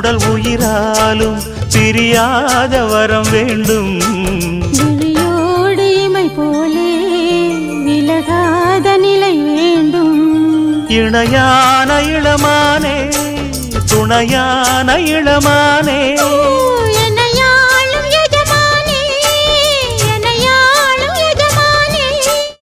உடல் உயிராலும் பிரியாத வரம் வேண்டும். விழியோடு இமை போலே விலகாத நிலை வேண்டும். இணையான இளமானே, துணையான இளமானே,